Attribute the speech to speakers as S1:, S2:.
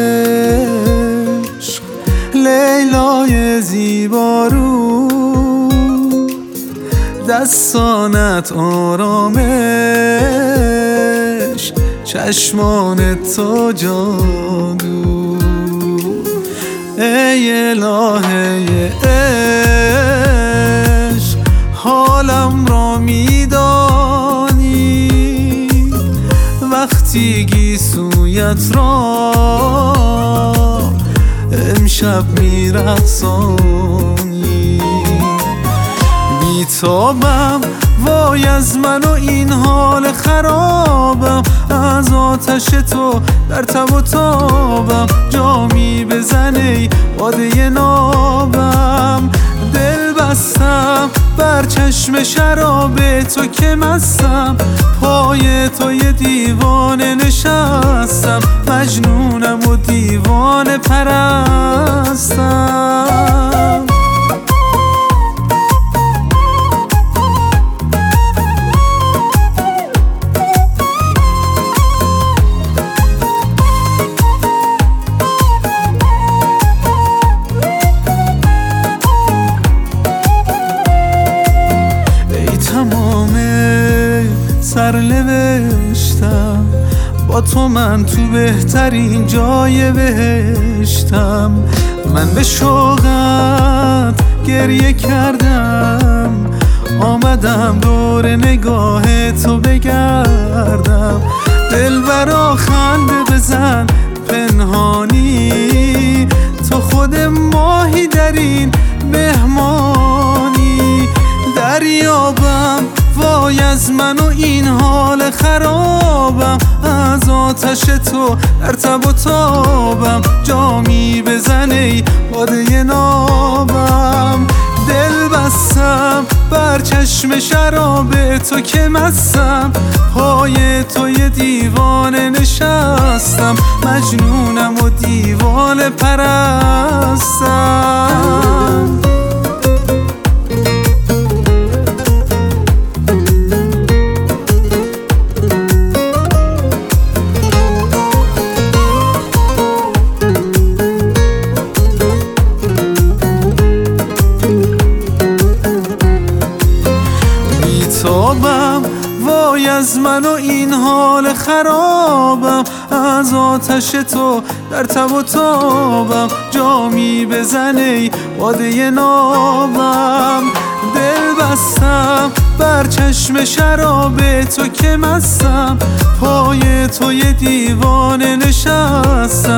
S1: عشق لیلای زیبارو، دستانت آرامش، چشمانت تو جادو. ای الهه عشق حالم را میدانی، وقتی گیسویت را امشب میرقصانی. بیتابم وای از من و این حال خرابم، از آتش تو در تب و تابم. جامی بزن ای باده نابم، دل بستم بر چشم شراب تو که مستم. پای تو یه دیوانه نشستم، مجنونم و دیوانه پرستم. سرنوشتم با تو، من تو بهترین جای بهشتم. من به شوقت گریه کردم، آمدم دور نگاه تو بگردم. دلبرا خنده بزن پنهانی، تو خود ماهی در این مهمانی. دریابم وای از من و این حال خرابم، از آتش تو در تب و تابم. جامی بزن ای باده نابم، دل بستم بر چشم شراب تو که مستم. پای تو یه دیوانه نشستم، مجنونم و دیوانه پرستم. بیتابم وای از من و این حال خرابم، از آتش تو در تب و تابم. جامی بزن ای باده نابم، دل بستم بر چشم شراب تو که مستم. پای تو یه دیوانه نشستم،